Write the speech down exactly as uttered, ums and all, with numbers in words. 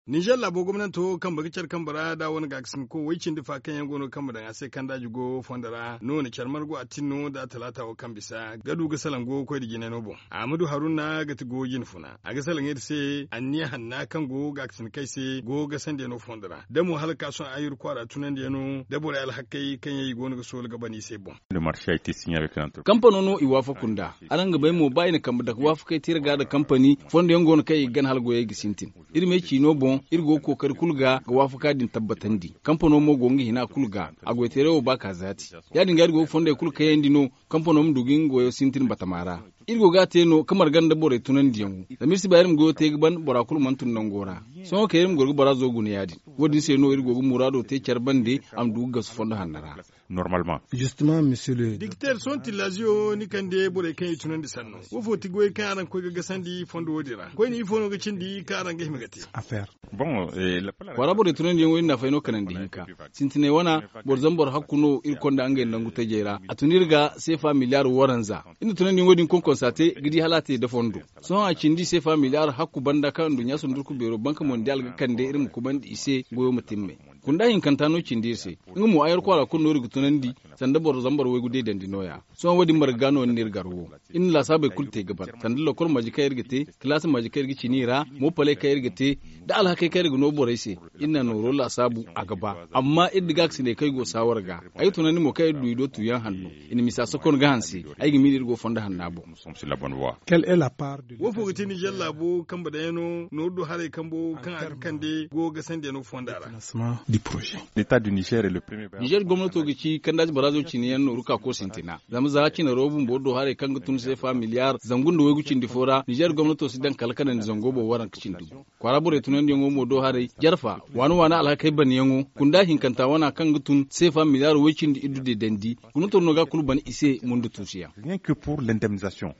Niger labo gwamnato kan bakicar kan bara da wani gaksin ko wicin difa kan yango no kan badan sai kan daji go fondara no ne charmar go atinno da talata o kan bisa gadu ga salan go ko digine no bon Amadu Haruna ga tigo yin funa a ga salan yadda sai anniya hanna kan go gaksin kai sai go ga sande no fondara da mu halka son ayur kwara tunan da no da bore alhakai kan yayi go no so ga bani sai bon le marché a été signé avec l'entreprise kamfano no iwafa kunda anan ga bai mo bayin kan da wafa kai tirga da kamfani fondo yango no kai gan halgo yayi gisintin irme ci no bon irgo kokari kulga ga wafuka din tabbatandi kamfano mo gongi hina kulga agwetere o baka zati ya dinga irgo fonde kulka yandi no kamfano mo dugin goyo sintin batamara irgo gate no kamar ganda bore tunan diyangu da mirsi bayarim go te ban bora kul mantun nan gora so ke irim gorgo bara zo gune yadi wodi se no irgo murado te charbande am duga su fondo hanara normalement justement monsieur le dictateur son tilazio ni kande bore kan tunan di sanno wo foti goy kan aran ko ga sandi fondo wodira ko ni fono ga cindi ka aran ga himagati affaire bon wara bore tunan di woni na fayno kanan di hinka sintine wana bor zambor hakkuno ir konda angen nangu tejera atunirga sefa miliyar waranza ina tunan di wodin kon konstate gidi halate da fondo so a cindi sefa miliyar hakku banda kan dunya sun durku bero banka mondial ga kande irin ku bandi ise goyo mutimme kunda hin kantano cindirse ngumu ayar kwala kunno rigu tunandi sanda bor zambar we gude dandi noya so wadi margano nir garwo in la sabe kulte gabar sanda lokor maji kayir gite class maji kayir gi cinira mo pale kayir gite da alha kai kayir no boraise inna no rola sabu a gaba amma iddiga ne kai go sawarga ay tunani mo kayir duido tuyan hannu in misa sokon ga hansi ay gi midir go fonda hannabo sur la bonne voie quelle est la part de wo fogo tini jalla bo kamba da yano no do hare kambo kan kande go ga sande no fondara du projet. L'État du Niger est le premier. Niger gwamnato gici kan daji barazo ciniyan no ruka ko sintina. Zamu za ci na robun bodo hare kan gutun sai fa miliyar zangun da wegu cindi fora Niger gwamnato si dan kalkanan zango bo waran kicin dubu. Kwara bure tunan yango mo do hare jarfa wani wani alhakai ban yango kunda hinkanta wana kan gutun sai fa miliyar wecin di idu de dandi. Gwamnato no ga kulban ise mundu tusiya. Rien que pour l'indemnisation.